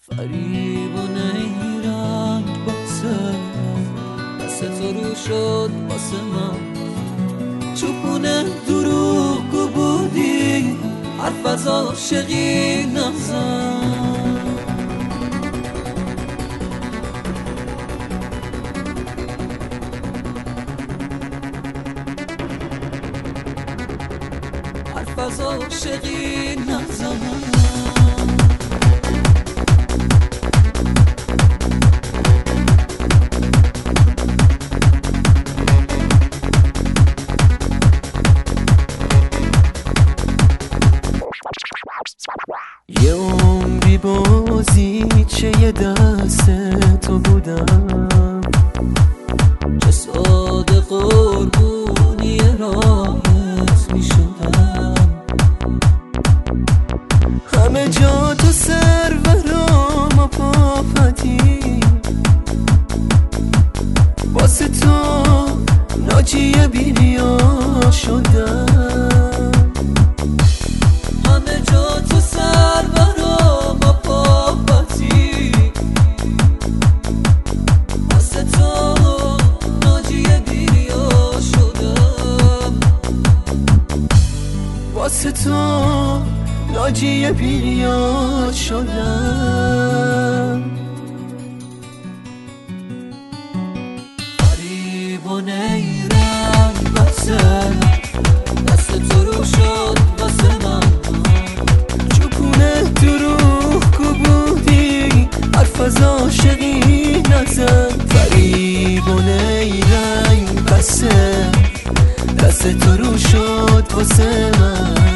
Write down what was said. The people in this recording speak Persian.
فریبانه ای رنگ باسه دست تو رو شد واسه من، چوبونه دروغگو بودی، حرف از عاشقی نزن. حرف از عاشقی نزن. یه عمری بازی چه یه دست تو بودم، چه ساده قربونی راحت می شدم. همه جا تو سرورم و پاپتی، واسه تو ناجی بیریا شدم. همه جا تو سرورم و پاپتی، واسه تو ناجی بیریا شدم. واسه تو ناجی بیریا شدم. فریبانه ای رنگ بسه دست تو رو شد واسه من، چوبونه دروغگو بودی، حرف از عاشقی نزن. فریبانه ای رنگ بسه دست تو رو شد واسه من.